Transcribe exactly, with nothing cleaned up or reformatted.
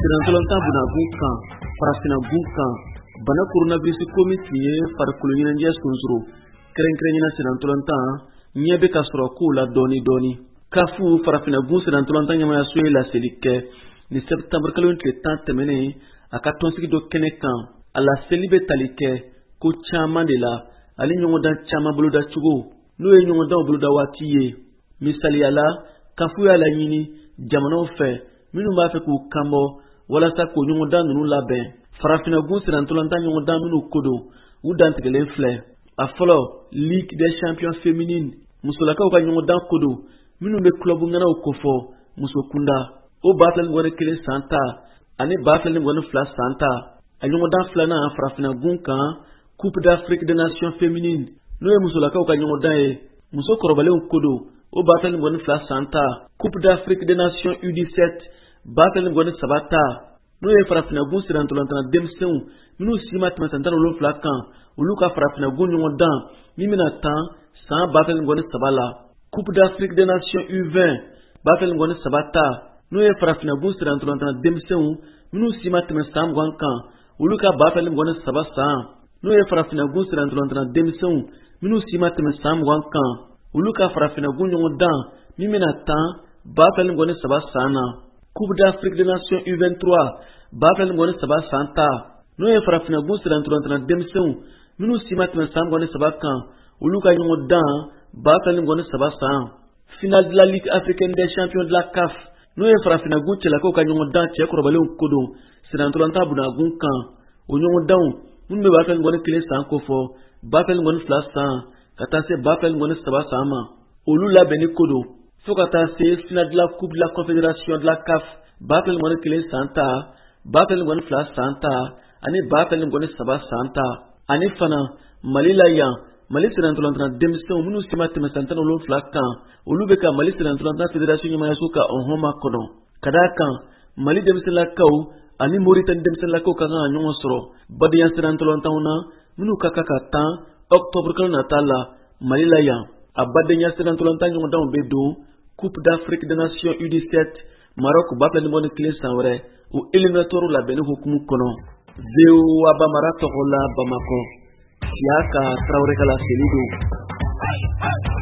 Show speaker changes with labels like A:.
A: Sirantolanta bunagun kan farafinagun kan bana coronavirus komiti ye farikolo ɲɛnajɛ sonsoro kɛrɛnkɛrɛnyana sirantolanta ɲɛ bɛ ka sɔrɔ kow la dɔɔni dɔɔni. kafu farafinagun sirantolanta ɲɛmayaso ye laseli kɛ ni sɛptanburu kalo tile tan tɛmɛnen a ka tɔnsigi dɔ kɛnɛ kan. A laseli bɛ tali kɛ ko caman de la ale ɲɔgɔndan caman boloda cogo n'o ye ɲɔgɔndanw boloda waati ye. Misaliyala kafu y'a laɲini jamanaw fɛ minnu b'a fɛ k'u kanbɔ walasa k'o ɲɔgɔndan ninnu labɛn. Farafinagun sirantolanta ɲɔgɔndan minnu ko don u dantigɛlen filɛ. A fɔlɔ Ligue des champions féminines musolakaw ka ɲɔgɔndan ko don minnu bɛ club ŋanaw kofɔ muso kunda o ba fila ni gɔni kelen san ta ani ba fila ni gɔni fila san ta. A ɲɔgɔndan filanan farafinagun kan Coupe d'Afrique des Nations féminines n'o ye musolakaw ka ɲɔgɔndan ye muso kɔrɔbalenw ko don o ba fila ni gɔni fila san ta. Coupe d'Afrique des Nations U dix-sept ba fila ni gɔni saba ta n'o ye farafinagun sirantolantana denmisɛnw minnu si ma tɛmɛ san tan ni wolonwula kan olu ka farafinagun ɲɔgɔndan min bɛna tan san ba fila ni gɔni saba la. Coupe d'Afrique des Nations U vingt ba fila ni gɔni saba ta n'o ye farafinagun sirantolantana denmisɛnw minnu si ma tɛmɛ san mugan kan olu ka ba fila ni gɔni saba san n'o ye farafinagun sirantolantana denmisɛnw minnu si ma tɛmɛ san mugan kan olu ka farafinagun ɲɔgɔndan min bɛna tan ba fila ni gɔni saba san na. Coupe d'Afrique des Nations U vingt-trois ba fila ni gɔni saba san ta n'o ye farafinagun sirantolantana denmisɛnw minnu si ma tɛmɛ san mugan ni saba kan olu ka ɲɔgɔndan ba fila ni gɔni saba san. Finale de la Ligue africaine des champions de la C A F n'o ye farafinagun cɛlakaw ka ɲɔgɔndan cɛ kɔrɔbalenw ko don sirantolanta bunagun kan o ɲɔgɔndanw minnu bɛ ba fila ni gɔni kelen san kofɔ ba fila ni gɔni fila san ka taa se ba fila ni gɔni saba san ma olu labɛnni ko don fo ka taa se finale de la Coupe de la Confédération de la C A F ba fila ni gɔni kelen san ta ba fila ni gɔni fila san ta ani ba fila ni gɔni saba san ta. Ani fana Mali la yan Mali sirantolantana denmisɛnw minnu si ma tɛmɛ san tan ni wolonwula kan olu bɛ ka Mali sirantolantana fédération ɲɛmayaso ka ɔnhɔn makɔnɔ. Ka d'a kan Mali denmisɛnlakaw ani Moritani denmisɛnlakaw ka kan ka ɲɔgɔn sɔrɔ badenya sirantolantanw na minnu ka kan ka tan octobre kalo nata la Mali la yan. A badenya sirantolantan ɲɔgɔndanw bɛ don Coupe d'Afrique des Nations U dix-sept Maroc ba fila ni gɔni kelen san wɛrɛ o éliminatoire labɛnni hukumu kɔnɔ. V O A Bamara tɔgɔ la Bamakɔ Siyaka Traoré ka laseli don.